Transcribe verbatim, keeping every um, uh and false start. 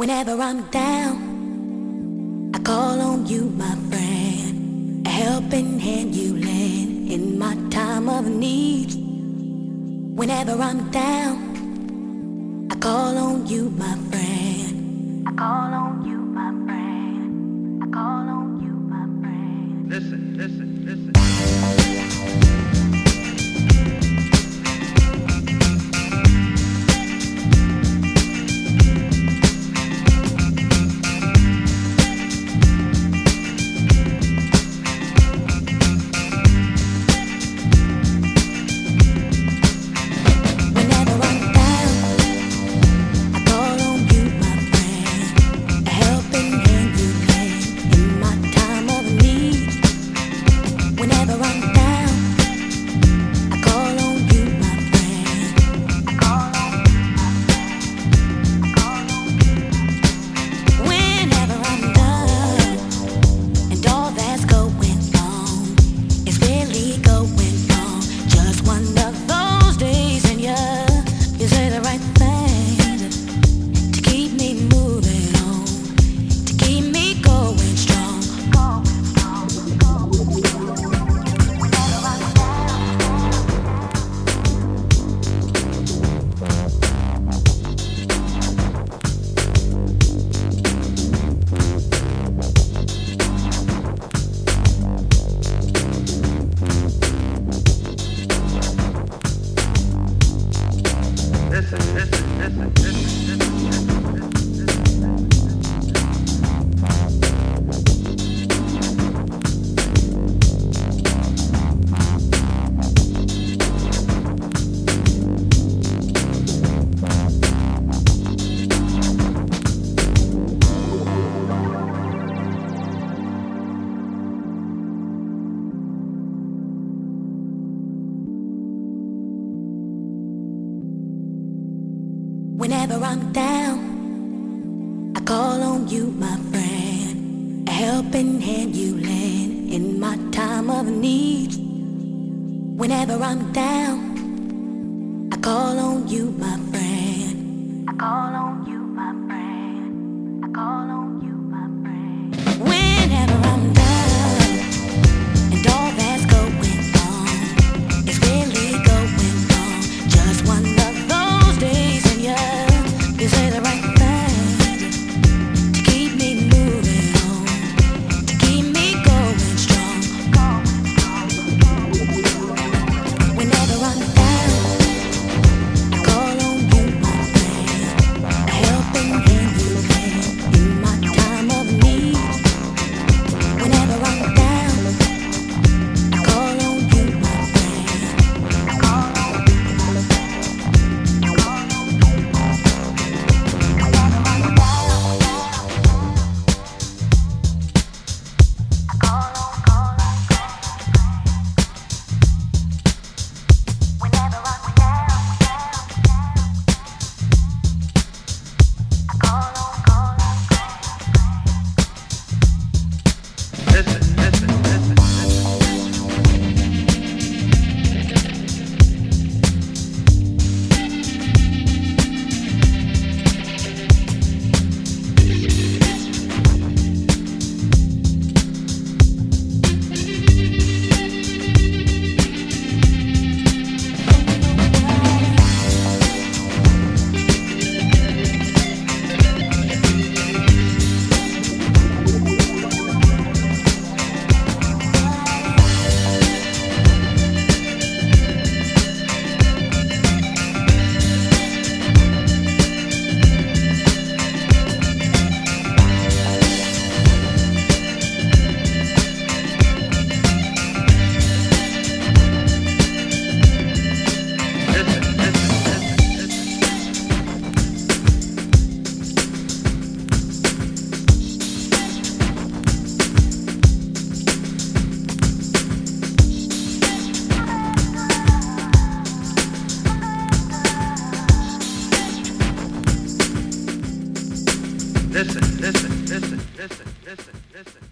Whenever I'm down, I call on you, my friend. A helping hand you lend in my time of need. Whenever I'm down, I call on you, my friend. I call on you, my friend. I call on you, my friend. Listen, listen, listen. Whenever I'm down, I call on you, my friend. A helping hand you lend in my time of need. Whenever I'm down, I call on you, my friend. I call on you, my friend. I call on you, my friend. Whenever I'm down, and all that's going on is really going wrong. Just one of those days in your you say the right thing to keep me moving on, to keep me going strong. Whenever I'm down, I call on you, my friend. A helping hand you lend in my time of need. Whenever I'm down, I call on you, my friend. I call on you, my friend. I call on you, my friend. Listen, listen, listen, listen, listen, listen.